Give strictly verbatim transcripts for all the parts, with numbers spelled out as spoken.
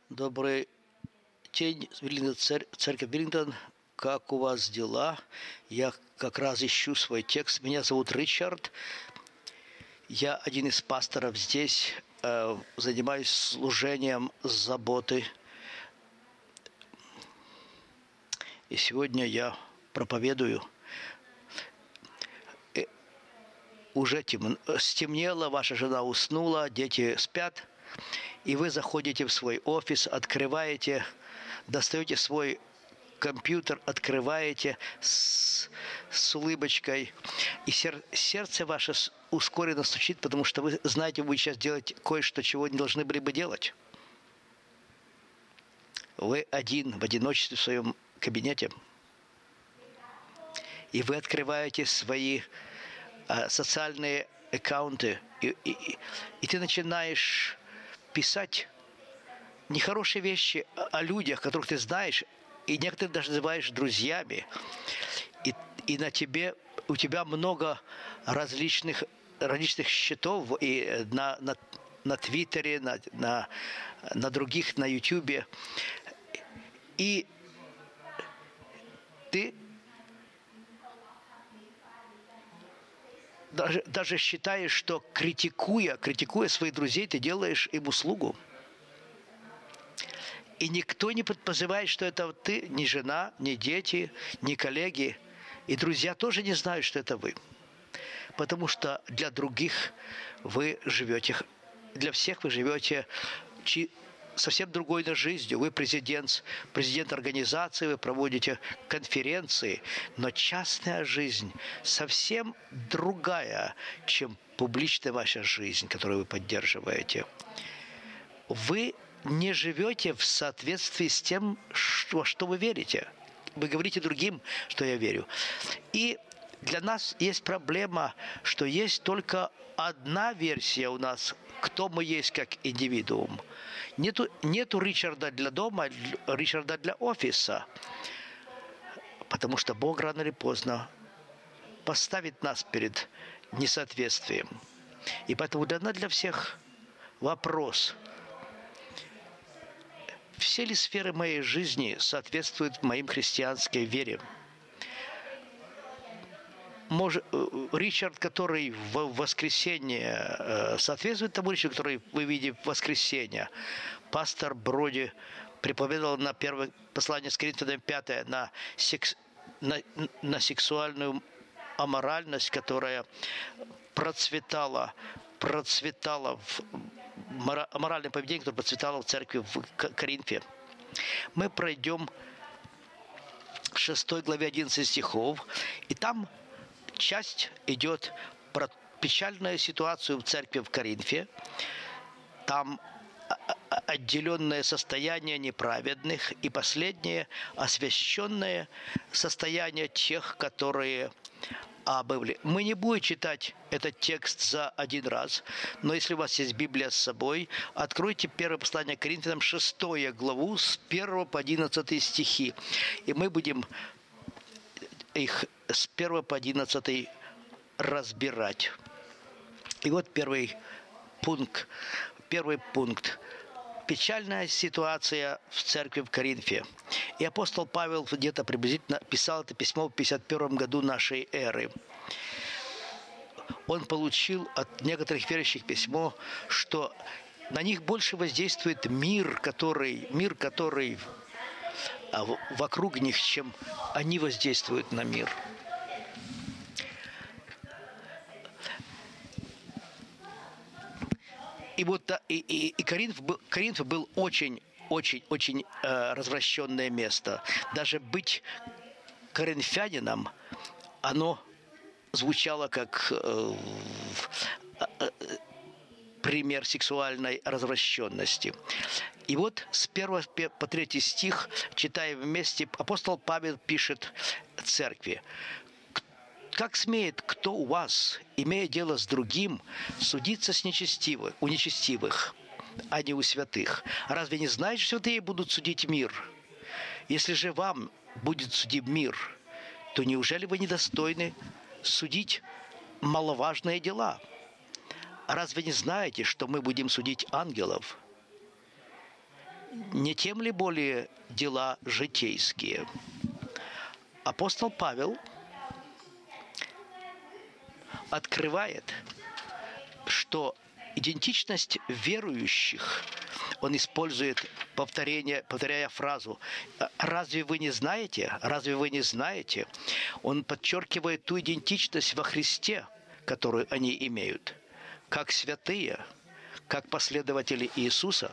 Добрый день, Веллингтон, церковь Веллингтон. Как у вас дела? Я как раз ищу свой текст. Меня зовут Ричард. Я один из пасторов здесь. Э, занимаюсь служением заботы. И сегодня я проповедую. И уже тем, стемнело, ваша жена уснула, дети спят. И вы заходите в свой офис, открываете, достаете свой компьютер, открываете с, с улыбочкой, и сер, сердце ваше ускоренно стучит, потому что вы знаете, вы сейчас делаете кое-что, чего не должны были бы делать. Вы один, в одиночестве в своем кабинете, и вы открываете свои а, социальные аккаунты, и, и, и ты начинаешь писать нехорошие вещи о людях, которых ты знаешь, и некоторых даже называешь друзьями. И, и на тебе, у тебя много различных, различных счетов и на, на, на Твиттере, на, на, на других, на Ютубе. И ты даже, даже считаешь, что критикуя, критикуя своих друзей, ты делаешь им услугу. И никто не подозревает, что это ты, ни жена, ни дети, ни коллеги. И друзья тоже не знают, что это вы. Потому что для других вы живете, для всех вы живете совсем другой жизнью. Вы президент, президент организации, вы проводите конференции. Но частная жизнь совсем другая, чем публичная ваша жизнь, которую вы поддерживаете. Вы не живете в соответствии с тем, во что вы верите. Вы говорите другим, что я верю. И для нас есть проблема, что есть только одна версия у нас, кто мы есть как индивидуум. Нету, нету Ричарда для дома, Ричарда для офиса. Потому что Бог рано или поздно поставит нас перед несоответствием. И поэтому для нас, для всех вопрос – все ли сферы моей жизни соответствуют моим христианской вере? Может, Ричард, который в воскресенье соответствует тому Ричарду, который вы видите в воскресенье. Пастор Броди проповедовал на первое послание с Коринфянам пятое на, секс, на, на сексуальную аморальность, которая процветала, процветала в аморальное поведение, которое процветало в церкви в Коринфе. Мы пройдем к шестой главе одиннадцать стихов, и там часть идет про печальную ситуацию в церкви в Коринфе. Там отделенное состояние неправедных и последнее освященное состояние тех, которые обывли. Мы не будем читать этот текст за один раз, но если у вас есть Библия с собой, откройте первое послание к Коринфянам, шестую главу, с первого по одиннадцатый стихи. И мы будем их с первого по одиннадцатый разбирать. И вот первый пункт. Первый пункт. Печальная ситуация в церкви в Коринфе. И апостол Павел где-то приблизительно писал это письмо в пятьдесят первом году нашей эры. Он получил от некоторых верующих письмо, что на них больше воздействует мир, который, мир, который вокруг них, чем они воздействуют на мир. И вот и, и, и Коринф, был, Коринф был очень, очень, очень э, развращенное место. Даже быть коринфянином, оно звучало как э, э, пример сексуальной развращенности. И вот с первого по третий стих, читаем вместе, апостол Павел пишет церкви: «Как смеет кто у вас, имея дело с другим, судиться с нечестивых, у нечестивых, а не у святых? Разве не знаете, что святые будут судить мир? Если же вам будет судим мир, то неужели вы недостойны судить маловажные дела? Разве не знаете, что мы будем судить ангелов? Не тем ли более дела житейские? Апостол Павел открывает, что идентичность верующих, он использует повторение, повторяя фразу «Разве вы не знаете? Разве вы не знаете?» Он подчеркивает ту идентичность во Христе, которую они имеют, как святые, как последователи Иисуса.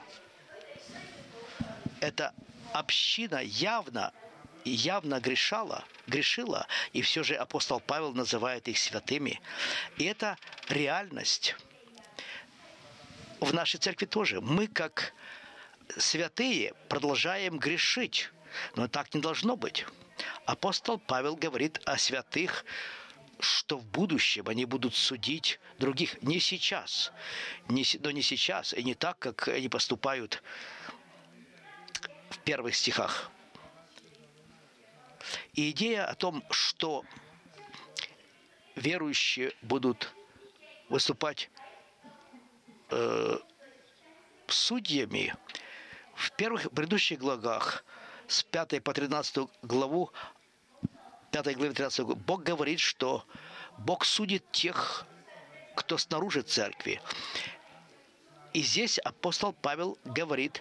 Эта община явно, явно грешала, грешила, и все же апостол Павел называет их святыми. И это реальность. В нашей церкви тоже. Мы, как святые, продолжаем грешить. Но так не должно быть. Апостол Павел говорит о святых, что в будущем они будут судить других. Не сейчас. Не, но не сейчас. И не так, как они поступают в первых стихах. И идея о том, что верующие будут выступать э, судьями, в первых предыдущих главах, с пятой по тринадцатую главу, пятой главе тринадцатой главы, Бог говорит, что Бог судит тех, кто снаружи церкви. И здесь апостол Павел говорит,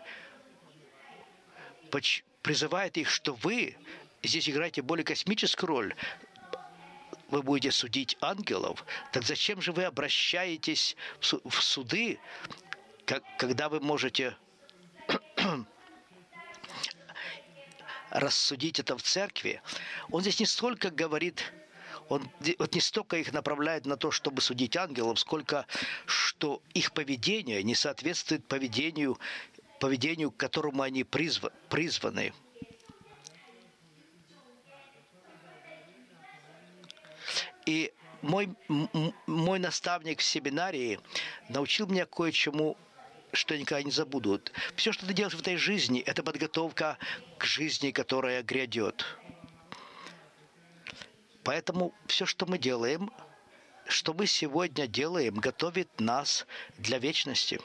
призывает их, что вы здесь играете более космическую роль. Вы будете судить ангелов. Так зачем же вы обращаетесь в суды, когда вы можете рассудить это в церкви? Он здесь не столько говорит, он вот не столько их направляет на то, чтобы судить ангелов, сколько что их поведение не соответствует поведению, поведению, к которому они призва, призваны. И мой, мой наставник в семинарии научил меня кое-чему, что я никогда не забуду. Все, что ты делаешь в этой жизни, это подготовка к жизни, которая грядет. Поэтому все, что мы делаем, что мы сегодня делаем, готовит нас для вечности.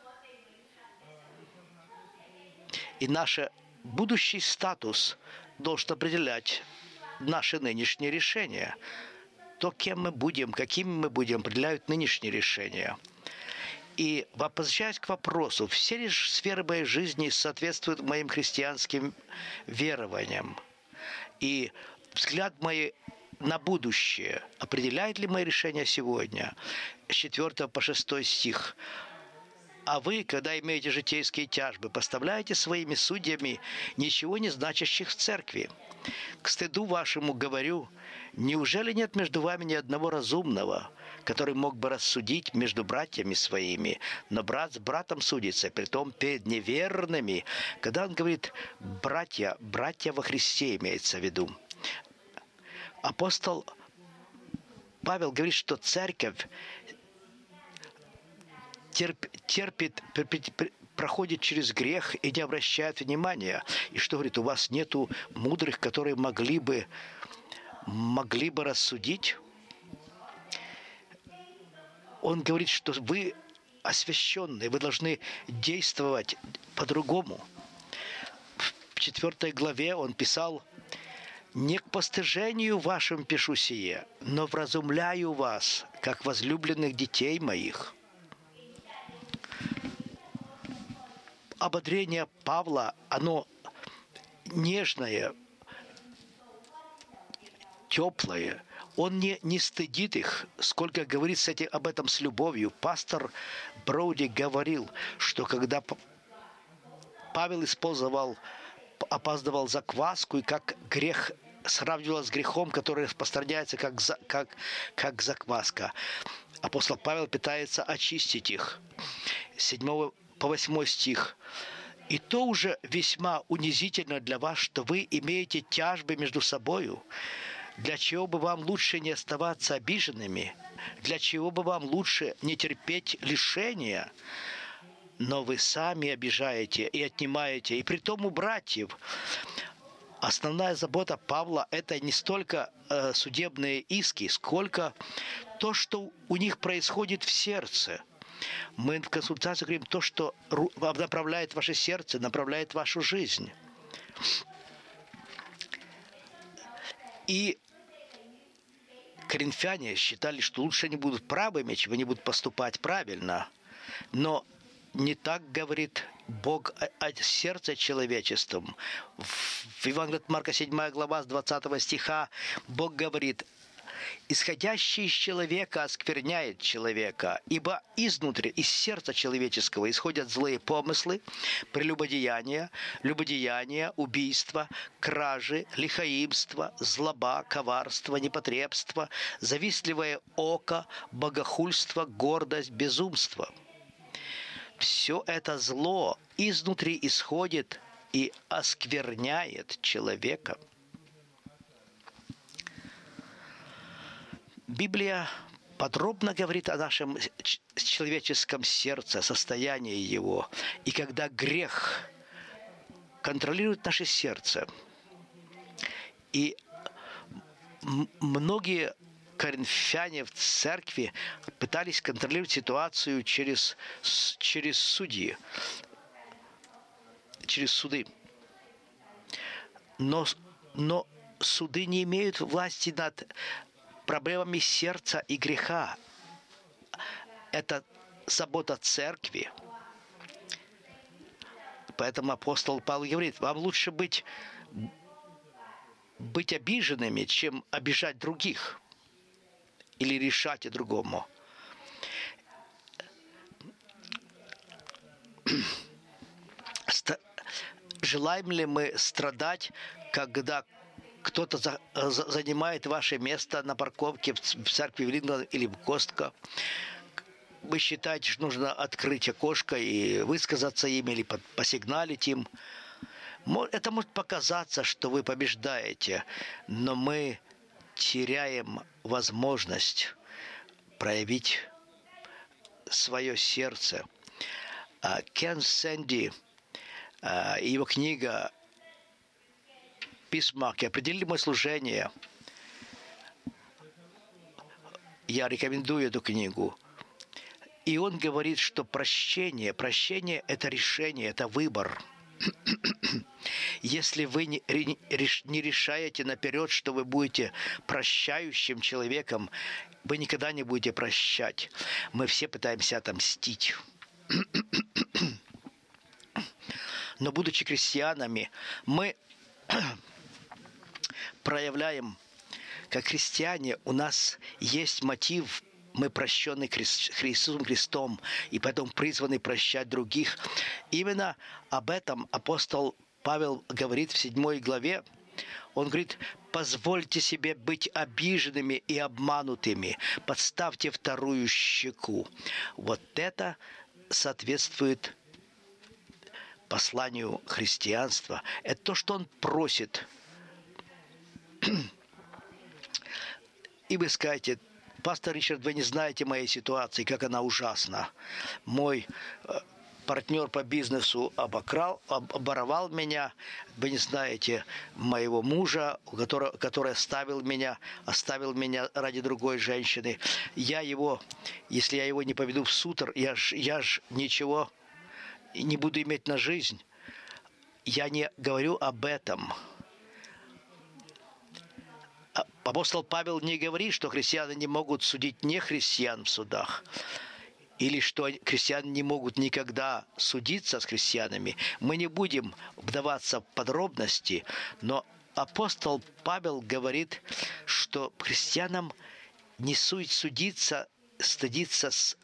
И наш будущий статус должен определять наши нынешние решения. То, кем мы будем, какими мы будем, определяют нынешние решения. И возвращаясь к вопросу, все ли сферы моей жизни соответствуют моим христианским верованиям? И взгляд мой на будущее определяет ли мои решения сегодня? С четвёртого по шестой стих. А вы, когда имеете житейские тяжбы, поставляете своими судьями ничего не значащих в церкви. К стыду вашему говорю, неужели нет между вами ни одного разумного, который мог бы рассудить между братьями своими, но брат с братом судится, притом перед неверными? Когда он говорит «братья», «братья во Христе» имеется в виду. Апостол Павел говорит, что церковь терп, терпит, проходит через грех и не обращает внимания. И что говорит, у вас нету мудрых, которые могли бы, могли бы рассудить? Он говорит, что вы освященные, вы должны действовать по-другому. В четвертой главе он писал: «Не к постыжению вашим пишу сие, но вразумляю вас, как возлюбленных детей моих». Ободрение Павла, оно нежное, теплое. Он не, не стыдит их, сколько говорит с этим, об этом с любовью. Пастор Броуди говорил, что когда Павел использовал, опаздывал закваску, и как грех сравнивал с грехом, который распространяется как, за, как, как закваска, апостол Павел пытается очистить их. С седьмого по восьмой стих. «И то уже весьма унизительно для вас, что вы имеете тяжбы между собою. Для чего бы вам лучше не оставаться обиженными? Для чего бы вам лучше не терпеть лишения? Но вы сами обижаете и отнимаете, и притом у братьев». Основная забота Павла – это не столько э, судебные иски, сколько то, что у них происходит в сердце. Мы в консультации говорим то, что направляет ваше сердце, направляет вашу жизнь. И коринфяне считали, что лучше они будут правыми, чем они будут поступать правильно. Но не так говорит Бог о сердце человеческом. В Евангелии от Марка седьмая глава с двадцатого стиха Бог говорит: «Исходящий из человека оскверняет человека, ибо изнутри, из сердца человеческого исходят злые помыслы, прелюбодеяния, любодеяния, убийства, кражи, лихаимство, злоба, коварство, непотребство, завистливое око, богохульство, гордость, безумство». Все это зло изнутри исходит и оскверняет человека. Библия подробно говорит о нашем человеческом сердце, состоянии его. И когда грех контролирует наше сердце, и многие коринфяне в церкви пытались контролировать ситуацию через, через судьи, через суды. Но, но суды не имеют власти над проблемами сердца и греха. Это забота церкви. Поэтому апостол Павел говорит: вам лучше быть, быть обиженными, чем обижать других или решать и другому. Желаем ли мы страдать, когда кто-то за, за, занимает ваше место на парковке в церкви Велингтон или в Костко? Вы считаете, что нужно открыть окошко и высказаться им или посигналить им? Это может показаться, что вы побеждаете, но мы теряем возможность проявить свое сердце. Кен Сэнди и его книга «Письмаки» определили мое служение. Я рекомендую эту книгу. И он говорит, что прощение, прощение – это решение, это выбор. Если вы не, не решаете наперед, что вы будете прощающим человеком, вы никогда не будете прощать. Мы все пытаемся отомстить. Но, будучи крестьянами, мы проявляем, как христиане, у нас есть мотив. Мы прощены Иисусом Христом, и поэтому призваны прощать других. Именно об этом апостол Павел говорит в седьмой главе. Он говорит: позвольте себе быть обиженными и обманутыми, подставьте вторую щеку. Вот это соответствует посланию христианства. Это то, что он просит. И вы скажете: пастор Ричард, вы не знаете моей ситуации, как она ужасна. Мой э, партнер по бизнесу обокрал, оборовал меня. Вы не знаете моего мужа, который, который оставил меня, оставил меня ради другой женщины. Я его, если я его не поведу в суд, я ж, я ж ничего не буду иметь на жизнь. Я не говорю об этом. Апостол Павел не говорит, что христиане не могут судить нехристиан в судах, или что христиане не могут никогда судиться с христианами. Мы не будем вдаваться в подробности, но апостол Павел говорит, что христианам не сует судиться, стыдиться с,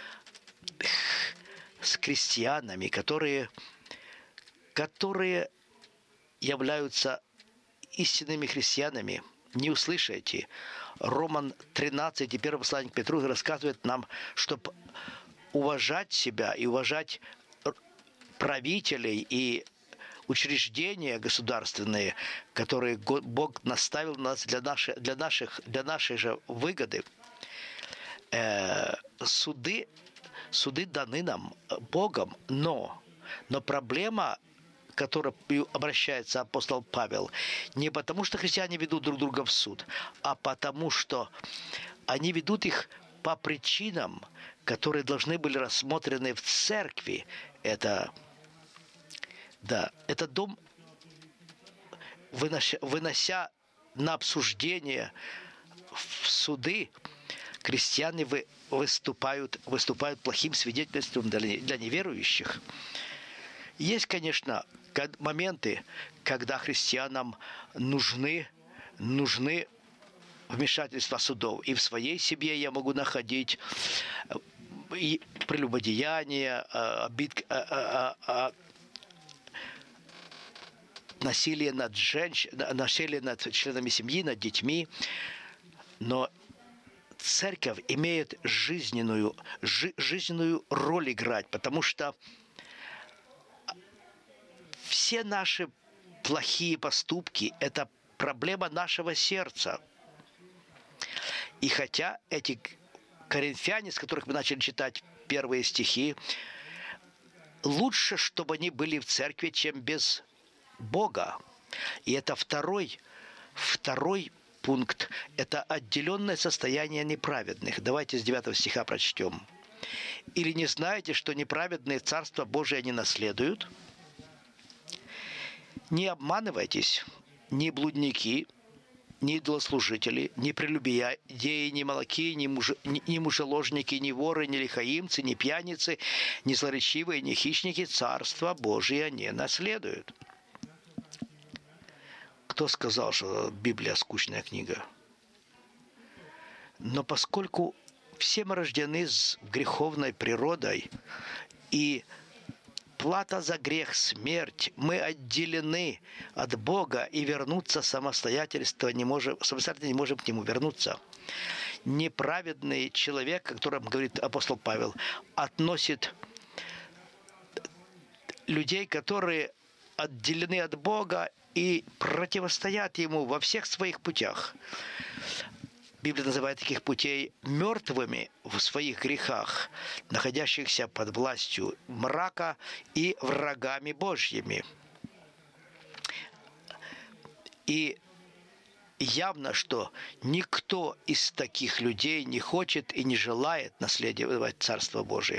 с крестьянами, которые, которые являются истинными христианами. Не услышите. Роман тринадцать и первое послание к Петру рассказывает нам, чтобы уважать себя и уважать правителей и учреждения государственные, которые Бог наставил нас для, нашей, для, наших, для нашей же выгоды. Э, суды, суды даны нам Богом, но, но проблема, к которой обращается апостол Павел, не потому, что христиане ведут друг друга в суд, а потому, что они ведут их по причинам, которые должны были рассмотрены в церкви. Это, да, это дом, вынося, вынося на обсуждение в суды, крестьяне вы, выступают, выступают плохим свидетельством для, для неверующих. Есть, конечно, моменты, когда христианам нужны, нужны вмешательства судов. И в своей семье я могу находить и прелюбодеяние, обид, насилие над женщинами, насилие над членами семьи, над детьми. Но церковь имеет жизненную, жи, жизненную роль играть, потому что все наши плохие поступки – это проблема нашего сердца. И хотя эти коринфяне, с которых мы начали читать первые стихи, лучше, чтобы они были в церкви, чем без Бога. И это второй, второй пункт. Это отделенное состояние неправедных. Давайте с девятого стиха прочтем. «Или не знаете, что неправедные Царство Божие не наследуют? Не обманывайтесь, ни блудники, ни идолослужители, ни прелюбодеи, ни молоки, ни, муж... ни мужеложники, ни воры, ни лихаимцы, ни пьяницы, ни злоречивые, ни хищники Царство Божие не наследуют». Кто сказал, что Библия скучная книга? Но поскольку все мы рождены с греховной природой, и плата за грех – смерть, мы отделены от Бога, и вернуться самостоятельно не можем, самостоятельно не можем к Нему вернуться. Неправедный человек, о котором говорит апостол Павел, относит людей, которые отделены от Бога и противостоят Ему во всех своих путях. Библия называет таких путей мертвыми в своих грехах, находящихся под властью мрака и врагами Божьими. И явно, что никто из таких людей не хочет и не желает наследовать Царство Божие.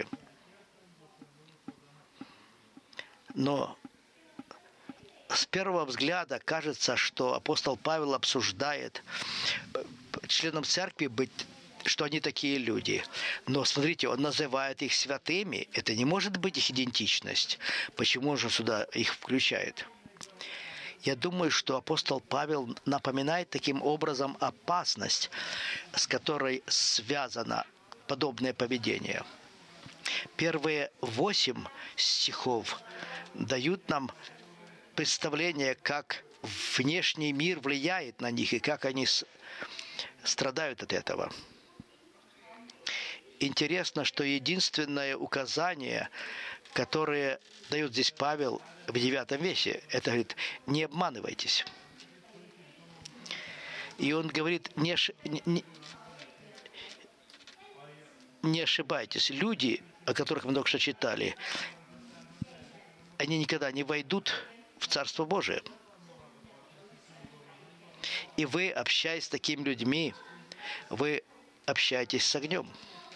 Но с первого взгляда кажется, что апостол Павел обсуждает членам церкви быть, что они такие люди. Но смотрите, он называет их святыми. Это не может быть их идентичность. Почему же сюда их включает? Я думаю, что апостол Павел напоминает таким образом опасность, с которой связано подобное поведение. Первые восемь стихов дают нам представление, как внешний мир влияет на них и как они страдают от этого. Интересно, что единственное указание, которое дает здесь Павел в девятом веке, это говорит: не обманывайтесь. И он говорит: не, не, не ошибайтесь. Люди, о которых мы только что читали, они никогда не войдут в Царство Божие. И вы, общаясь с такими людьми, вы общаетесь с огнем.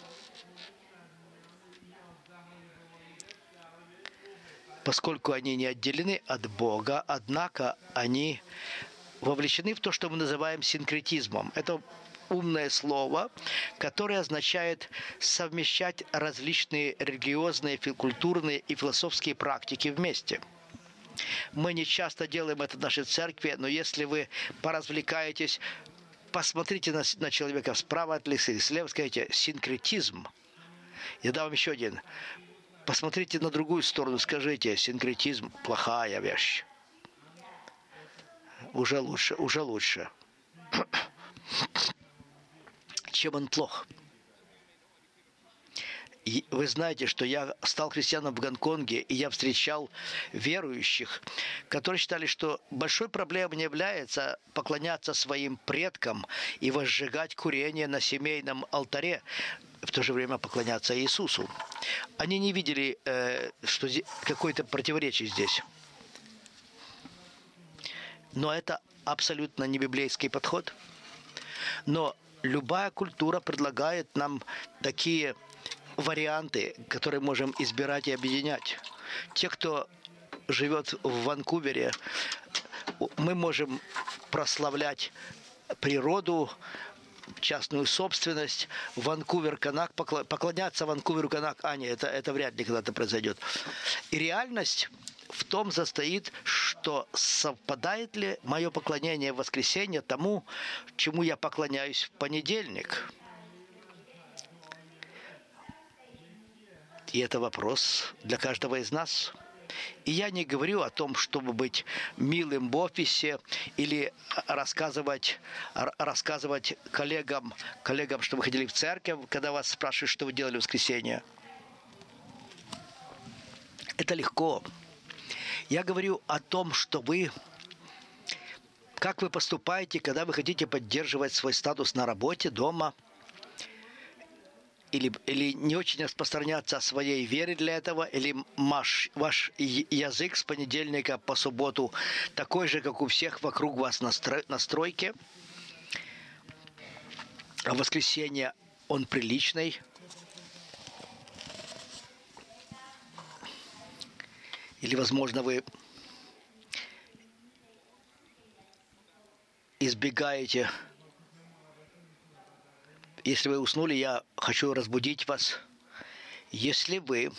Поскольку они не отделены от Бога, однако они вовлечены в то, что мы называем синкретизмом. Это умное слово, которое означает совмещать различные религиозные, культурные и философские практики вместе. Мы не часто делаем это в нашей церкви, но если вы поразвлекаетесь, посмотрите на, на человека справа от лица или слева, скажите: синкретизм. Я дам вам еще один. Посмотрите на другую сторону, скажите: синкретизм – плохая вещь. Уже лучше, уже лучше. Чем он плох? И вы знаете, что я стал христианом в Гонконге, и я встречал верующих, которые считали, что большой проблемой не является поклоняться своим предкам и возжигать курение на семейном алтаре, в то же время поклоняться Иисусу. Они не видели, э, что какое-то противоречие здесь. Но это абсолютно не библейский подход. Но любая культура предлагает нам такие варианты, которые можем избирать и объединять. Те, кто живет в Ванкувере, мы можем прославлять природу, частную собственность, Ванкувер Канак, поклоняться Ванкуверу Канак, а нет, это, это вряд ли когда-то произойдет. И реальность в том состоит, что совпадает ли мое поклонение в воскресенье тому, чему я поклоняюсь в понедельник. И это вопрос для каждого из нас. И я не говорю о том, чтобы быть милым в офисе или рассказывать, рассказывать коллегам, коллегам, что вы ходили в церковь, когда вас спрашивают, что вы делали в воскресенье. Это легко. Я говорю о том, что вы, как вы поступаете, когда вы хотите поддерживать свой статус на работе, дома, или, или не очень распространяться о своей вере для этого, или ваш, ваш язык с понедельника по субботу такой же, как у всех вокруг вас на, строй, на стройке, а в воскресенье он приличный. Или, возможно, вы избегаете. Если вы уснули, я хочу разбудить вас. Если вы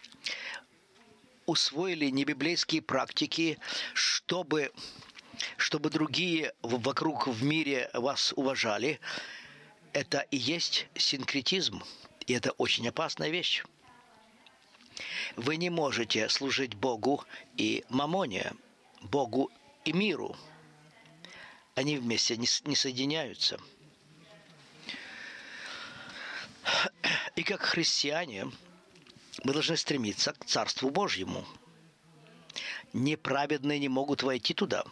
усвоили небиблейские практики, чтобы, чтобы другие вокруг в мире вас уважали, это и есть синкретизм. И это очень опасная вещь. Вы не можете служить Богу и мамоне, Богу и миру. Они вместе не, не соединяются. И как христиане мы должны стремиться к Царству Божьему. Неправедные не могут войти туда.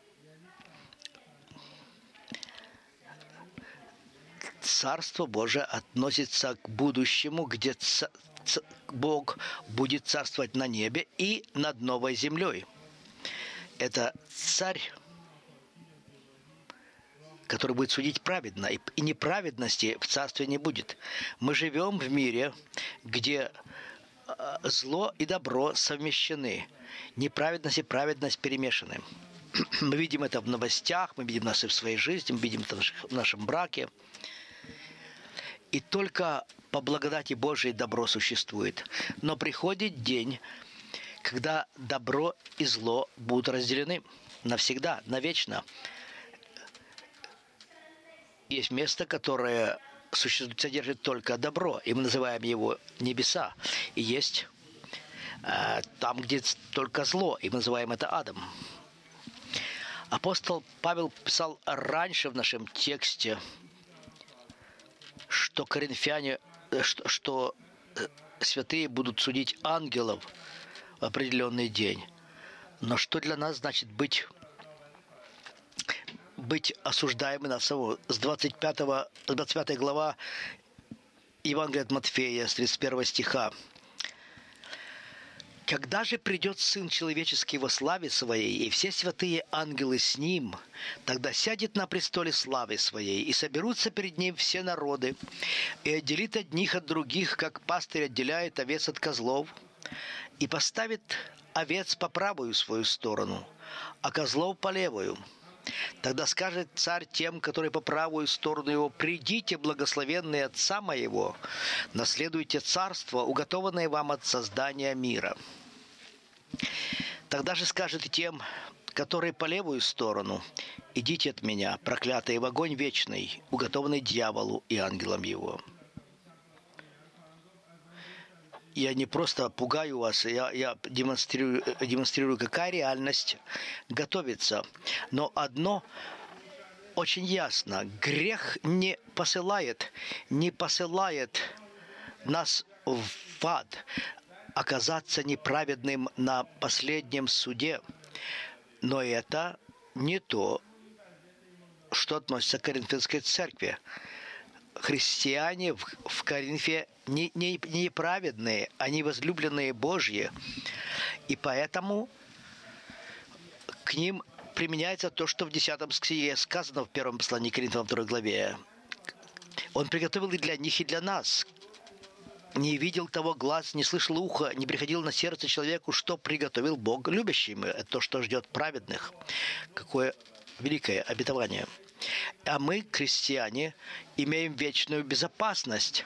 Царство Божие относится к будущему, где ц... Ц... Бог будет царствовать на небе и над новой землей. Это царь, который будет судить праведно, и неправедности в царстве не будет. Мы живем в мире, где зло и добро совмещены, неправедность и праведность перемешаны. Мы видим это в новостях, мы видим это в своей жизни, мы видим это в нашем браке. И только по благодати Божией добро существует. Но приходит день, когда добро и зло будут разделены навсегда, навечно. Есть место, которое существует, содержит только добро, и мы называем его небеса. И есть э, там, где только зло, и мы называем это адом. Апостол Павел писал раньше в нашем тексте, что коринфяне, что, что святые будут судить ангелов в определенный день. Но что для нас значит быть быть осуждаемым на самого. С двадцать пятого, двадцать пятая глава Евангелия от Матфея, с тридцать первого стиха. «Когда же придет Сын Человеческий во славе Своей, и все святые ангелы с Ним, тогда сядет на престоле славы Своей, и соберутся перед Ним все народы, и отделит одних от других, как пастырь отделяет овец от козлов, и поставит овец по правую свою сторону, а козлов по левую. Тогда скажет царь тем, которые по правую сторону его: придите, благословенные Отца моего, наследуйте царство, уготованное вам от создания мира. Тогда же скажет и тем, которые по левую сторону: идите от меня, проклятые, в огонь вечный, уготованный дьяволу и ангелам его». Я не просто пугаю вас, я, я демонстрирую, демонстрирую, какая реальность готовится. Но одно очень ясно. Грех не посылает, не посылает нас в ад, оказаться неправедным на последнем суде. Но это не то, что относится к Коринфянской церкви. Христиане в, в Коринфе не, не, не праведные, они возлюбленные Божьи. И поэтому к ним применяется то, что в десятом стихе сказано в первом послании к Коринфянам второй главе. Он приготовил и для них, и для нас. Не видел того глаз, не слышал ухо, не приходил на сердце человеку, что приготовил Бог любящим. Это то, что ждет праведных. Какое великое обетование. А мы, крестьяне, имеем вечную безопасность.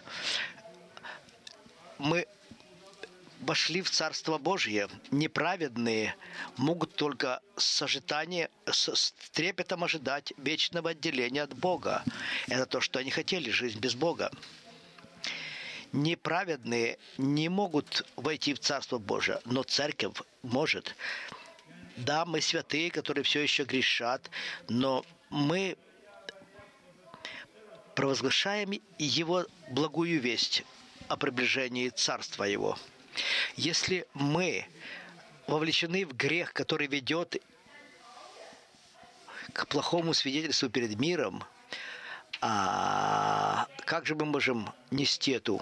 Мы вошли в Царство Божье. Неправедные могут только с ожиданием, с трепетом ожидать вечного отделения от Бога. Это то, что они хотели, жизнь без Бога. Неправедные не могут войти в Царство Божие, но Церковь может. Да, мы святые, которые все еще грешат, но мы провозглашаем Его благую весть о приближении Царства Его. Если мы вовлечены в грех, который ведет к плохому свидетельству перед миром, а как же мы можем нести эту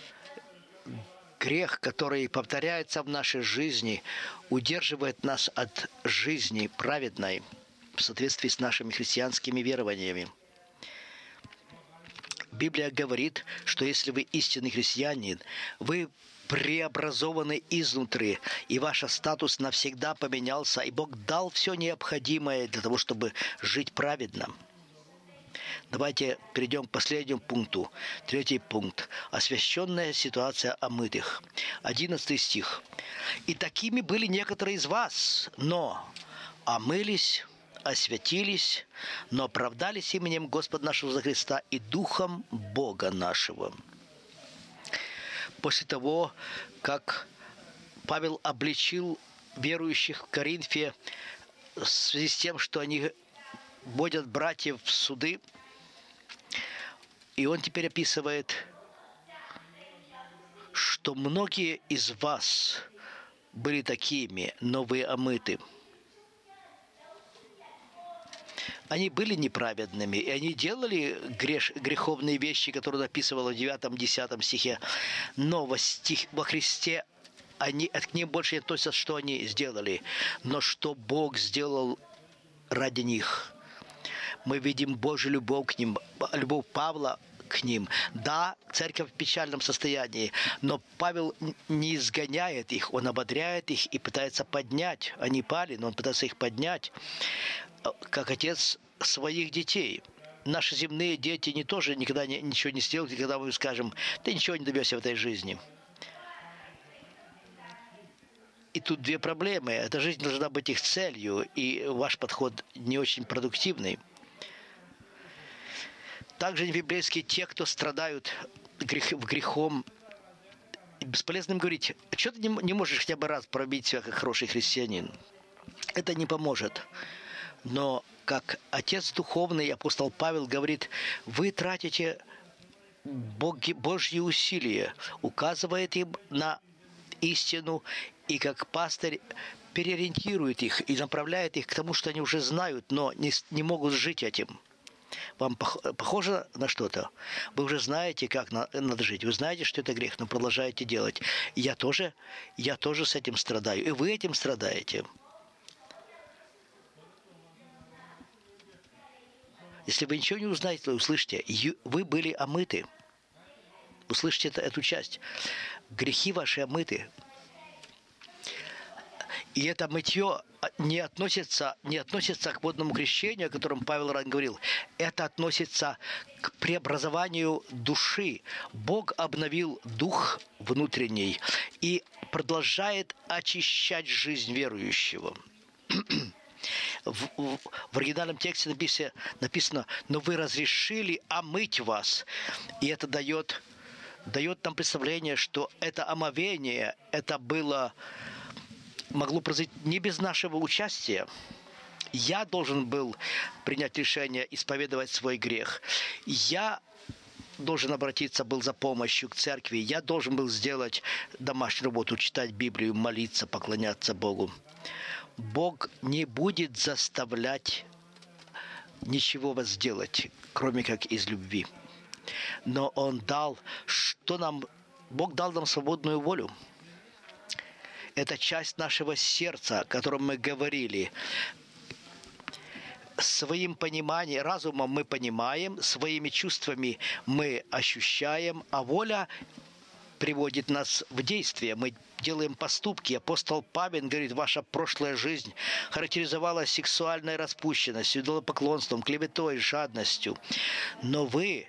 грех, который повторяется в нашей жизни, удерживает нас от жизни праведной в соответствии с нашими христианскими верованиями? Библия говорит, что если вы истинный христианин, вы преобразованы изнутри, и ваш статус навсегда поменялся, и Бог дал все необходимое для того, чтобы жить праведно. Давайте перейдем к последнему пункту. Третий пункт. Освященная ситуация омытых. Одиннадцатый стих. «И такими были некоторые из вас, но омылись, освятились, но оправдались именем Господа нашего Иисуса Христа и Духом Бога нашего». После того, как Павел обличил верующих в Коринфе в связи с тем, что они вводят братьев в суды, и он теперь описывает, что многие из вас были такими, но вы омыты. Они были неправедными, и они делали греш, греховные вещи, которые он описывал в девятом-десятом стихе, но во, стих, во Христе они, к ним больше не относятся, что они сделали, но что Бог сделал ради них. Мы видим Божью любовь к ним, любовь Павла к ним. Да, церковь в печальном состоянии, но Павел не изгоняет их, он ободряет их и пытается поднять. Они пали, но он пытается их поднять, как отец своих детей. Наши земные дети не тоже никогда не, ничего не сделают, и когда мы скажем, ты ничего не добьешься в этой жизни. И тут две проблемы. Эта жизнь должна быть их целью, и ваш подход не очень продуктивный. Также библейские те, кто страдают грех, в грехом, бесполезно им говорить, что ты не, не можешь хотя бы раз пробить себя как хороший христианин. Это не поможет. Но как отец духовный, апостол Павел говорит, вы тратите Боги, Божьи усилия, указывает им на истину, и как пастырь переориентирует их и направляет их к тому, что они уже знают, но не, не могут жить этим. Вам похоже на что-то? Вы уже знаете, как надо жить. Вы знаете, что это грех, но продолжаете делать. Я тоже, я тоже с этим страдаю. И вы этим страдаете. Если вы ничего не узнаете, вы услышите, вы были омыты. Услышите это, эту часть. Грехи ваши омыты. И это мытье не относится, не относится к водному крещению, о котором Павел ранее говорил. Это относится к преобразованию души. Бог обновил дух внутренний и продолжает очищать жизнь верующего. В, в, в оригинальном тексте написано, написано, но вы разрешили омыть вас. И это дает, дает нам представление, что это омовение, это было, могло произойти не без нашего участия. Я должен был принять решение исповедовать свой грех. Я должен обратиться был за помощью к церкви. Я должен был сделать домашнюю работу, читать Библию, молиться, поклоняться Богу. Бог не будет заставлять ничего вас сделать, кроме как из любви. Но Он дал, что нам, Бог дал нам свободную волю. Это часть нашего сердца, о котором мы говорили. своим пониманием, разумом мы понимаем, своими чувствами мы ощущаем, а воля приводит нас в действие. Мы делаем поступки. Апостол Павел говорит, ваша прошлая жизнь характеризовалась сексуальной распущенностью, идолопоклонством, клеветой, жадностью. Но вы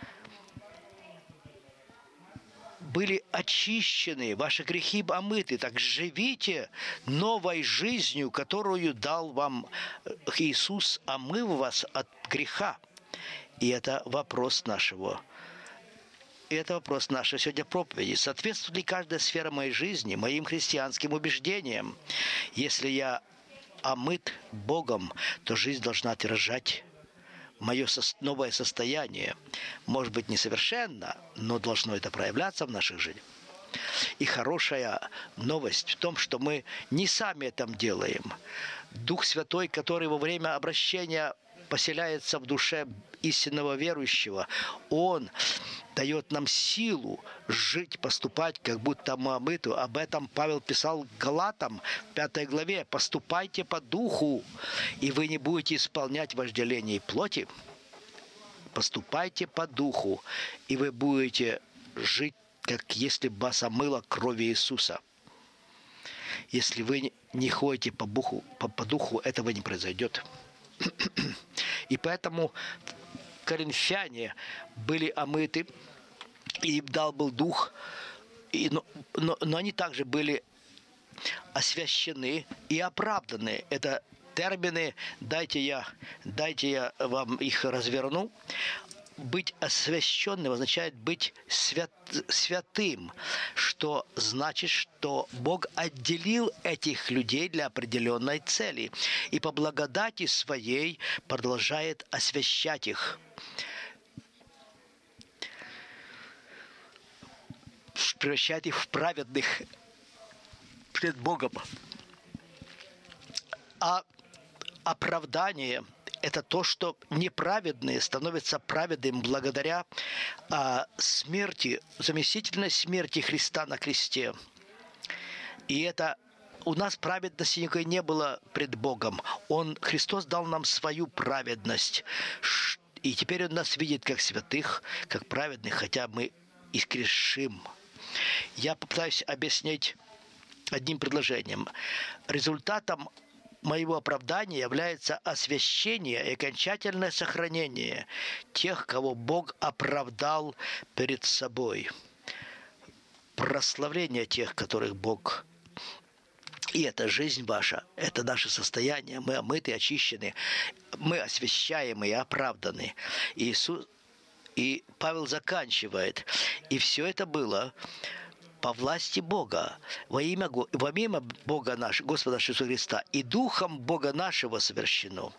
были очищены, ваши грехи омыты. Так живите новой жизнью, которую дал вам Иисус, омыв вас от греха. И это вопрос нашего. И это вопрос нашей сегодня проповеди. Соответствует ли каждая сфера моей жизни моим христианским убеждениям? Если я омыт Богом, то жизнь должна отражать мое новое состояние. Может быть, несовершенно, но должно это проявляться в наших жизнях. И хорошая новость в том, что мы не сами это делаем. Дух Святой, который во время обращения поселяется в душе истинного верующего, Он дает нам силу жить, поступать, как будто мы омыты. Об этом Павел писал Галатам в пятой главе. «Поступайте по духу, и вы не будете исполнять вожделение плоти». Поступайте по духу, и вы будете жить, как если бы вас омыло кровью Иисуса. Если вы не ходите по духу, по, по духу, этого не произойдет. И поэтому коринфяне были омыты, и им дал был дух, и, но, но, но они также были освящены и оправданы. Это термины, дайте я, дайте я вам их разверну. Быть освященным означает быть свят, святым, что значит, что Бог отделил этих людей для определенной цели и по благодати своей продолжает освящать их. Превращать их в праведных пред Богом. А оправдание – это то, что неправедные становятся праведными благодаря а, смерти, заместительной смерти Христа на кресте. И это у нас праведности никакой не было пред Богом. Он, Христос дал нам свою праведность. И теперь Он нас видит как святых, как праведных, хотя мы и грешим. Я попытаюсь объяснить одним предложением. Результатом моего оправдания является освящение и окончательное сохранение тех, кого Бог оправдал перед собой. Прославление тех, которых Бог... И это жизнь ваша, это наше состояние. Мы омыты, очищены, мы освящаемы и оправданы. Иисус... И Павел заканчивает. И все это было по власти Бога, во имя, во имя Бога нашего, Господа нашего Иисуса Христа, и Духом Бога нашего совершено.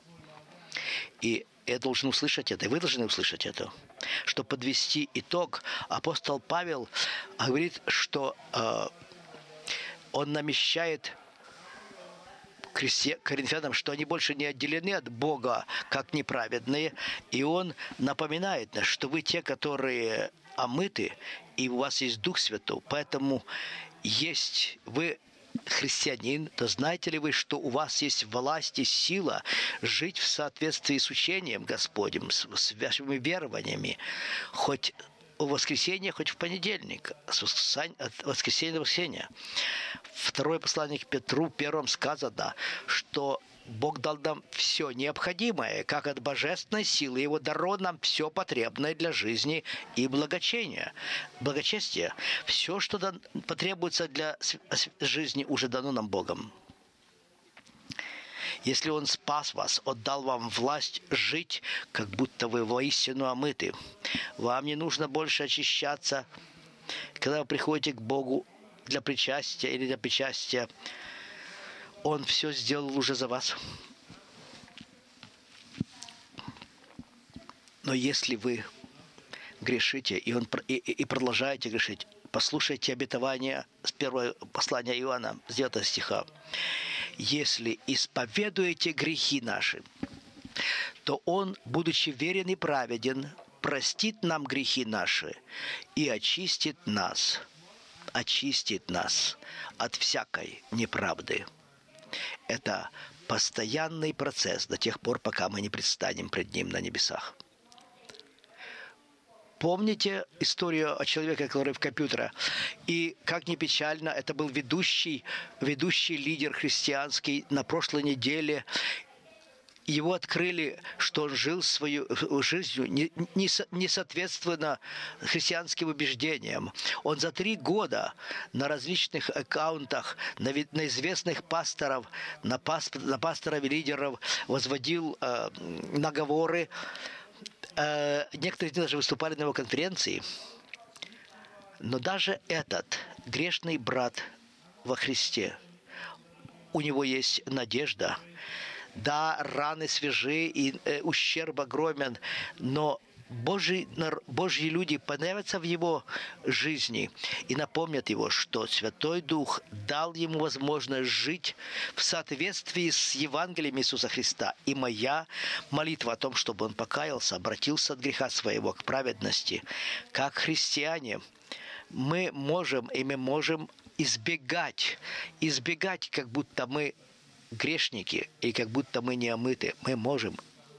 И я должен услышать это, и вы должны услышать это. Чтобы подвести итог, апостол Павел говорит, что э, он намещает коринфянам, что они больше не отделены от Бога, как неправедные. И он напоминает нас, что вы те, которые омыты, и у вас есть Дух Святой. Поэтому есть вы христианин, то знаете ли вы, что у вас есть власть и сила жить в соответствии с учением Господним, с, с вашими верованиями, хоть в воскресенье, хоть в понедельник, с воскресенья до воскресенья. Второе послание к Петру, первом сказано, что Бог дал нам все необходимое, как от божественной силы. Его даровал нам все потребное для жизни и благочестия. Благочестия. Все, что потребуется для жизни, уже дано нам Богом. Если Он спас вас, отдал вам власть жить, как будто вы воистину омыты. Вам не нужно больше очищаться, когда вы приходите к Богу для причастия или для причастия. Он все сделал уже за вас. Но если вы грешите и, он, и, и продолжаете грешить, послушайте обетование с первого послания Иоанна, с девятого стиха. «Если исповедуете грехи наши, то Он, будучи верен и праведен, простит нам грехи наши и очистит нас, очистит нас от всякой неправды». Это постоянный процесс до тех пор, пока мы не предстанем пред Ним на небесах. Помните историю о человеке, который в компьютере? И, как ни печально, это был ведущий, ведущий лидер христианский на прошлой неделе. Его открыли, что он жил свою жизнью не, не, не соответственно христианским убеждениям. Он за три года на различных аккаунтах, на, на известных пасторов, на, пас, на пасторов и лидеров возводил э, наговоры. Э, некоторые из них даже выступали на его конференции. Но даже этот грешный брат во Христе, у него есть надежда. Да, раны свежи и э, ущерб огромен, но Божьи, Божьи люди появятся в его жизни и напомнят его, что Святой Дух дал ему возможность жить в соответствии с Евангелием Иисуса Христа. И моя молитва о том, чтобы он покаялся, обратился от греха своего к праведности. Как христиане мы можем и мы можем избегать, избегать, как будто мы грешники, и как будто мы не омыты. Мы можем.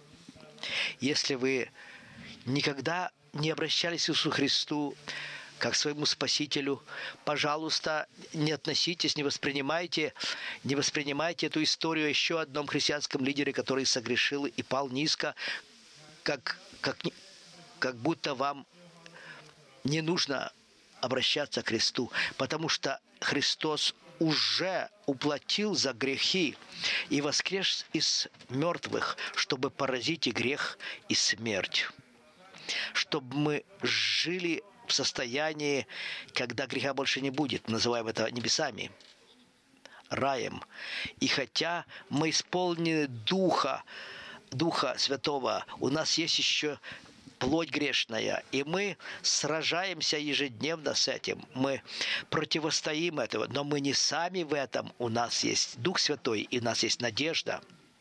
Если вы никогда не обращались к Иисусу Христу как к своему Спасителю, пожалуйста, не относитесь, не воспринимайте, не воспринимайте эту историю о еще одном христианском лидере, который согрешил и пал низко, как, как, как будто вам не нужно обращаться к Христу, потому что Христос уже уплатил за грехи и воскрес из мертвых, чтобы поразить и грех, и смерть. Чтобы мы жили в состоянии, когда греха больше не будет. Мы называем это небесами, раем. И хотя мы исполнены Духа, Духа Святого, у нас есть еще плоть грешная, и мы сражаемся ежедневно с этим. Мы противостоим этого, но мы не сами в этом. У нас есть Дух Святой, и у нас есть надежда.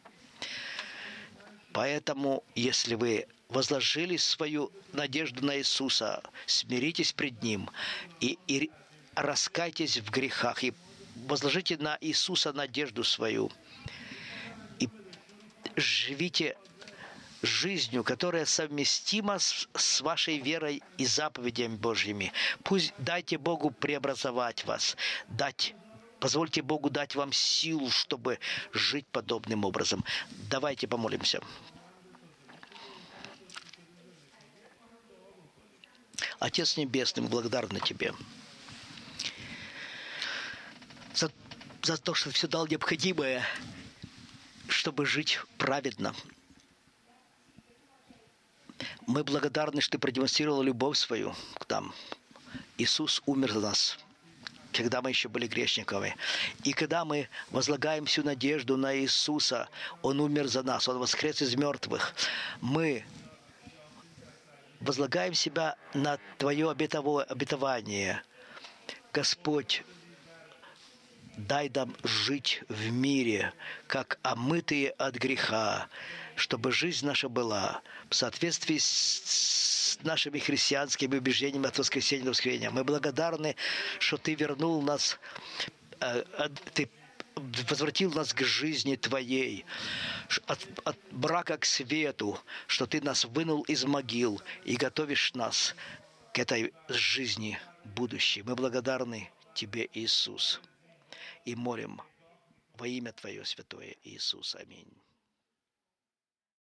Поэтому, если вы возложили свою надежду на Иисуса, смиритесь пред Ним и, и раскайтесь в грехах, и возложите на Иисуса надежду свою, и живите жизнью, которая совместима с, с вашей верой и заповедями Божьими. Пусть дайте Богу преобразовать вас, дать, позвольте Богу дать вам силу, чтобы жить подобным образом. Давайте помолимся. Отец Небесный, мы благодарны Тебе за, за то, что Ты все дал необходимое, чтобы жить праведно. Мы благодарны, что Ты продемонстрировал любовь свою к нам. Иисус умер за нас, когда мы еще были грешниками. И когда мы возлагаем всю надежду на Иисуса, Он умер за нас, Он воскрес из мертвых, мы возлагаем себя на Твое обетовое обетование. Господь, дай нам жить в мире, как омытые от греха, чтобы жизнь наша была в соответствии с нашими христианскими убеждениями от воскресения до воскресения. Мы благодарны, что Ты вернул нас, Ты возвратил нас к жизни Твоей, от, от брака к свету, что Ты нас вынул из могил и готовишь нас к этой жизни будущей. Мы благодарны Тебе, Иисус, и молим во имя Твое, Святое Иисус. Аминь.